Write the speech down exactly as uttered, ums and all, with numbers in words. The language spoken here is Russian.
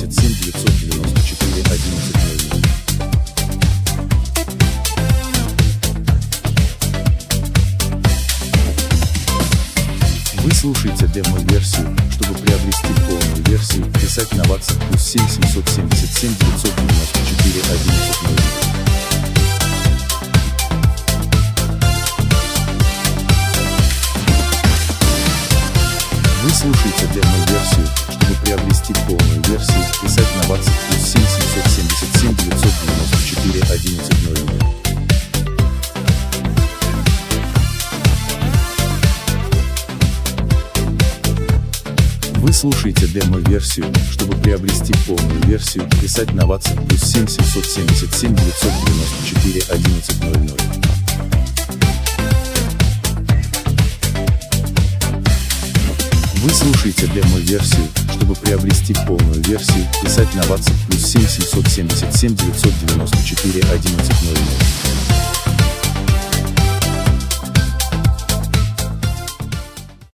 семьдесят семь девятьсот девяносто четыре одиннадцать ноль ноль. Вы слушаете демо-версию. Чтобы приобрести полную версию, писать на WhatsApp плюс семь семьсот семьдесят семь девятьсот девяносто четыре одиннадцать ноль ноль. Вы слушаете демо-версию. Чтобы приобрести полную версию, писать на WhatsApp плюс семь семьсот семьдесят семь девятьсот девяносто четыре одиннадцать ноль ноль. Вы слушаете демо-версию. Чтобы приобрести полную версию, писать на WhatsApp плюс семь семьсот семьдесят семь девятьсот девяносто четыре одиннадцать ноль ноль. Вы слушаете демо-версию. Чтобы приобрести полную версию, писать на WhatsApp плюс семь семьсот семьдесят семь девятьсот девяносто четыре одиннадцать ноль ноль.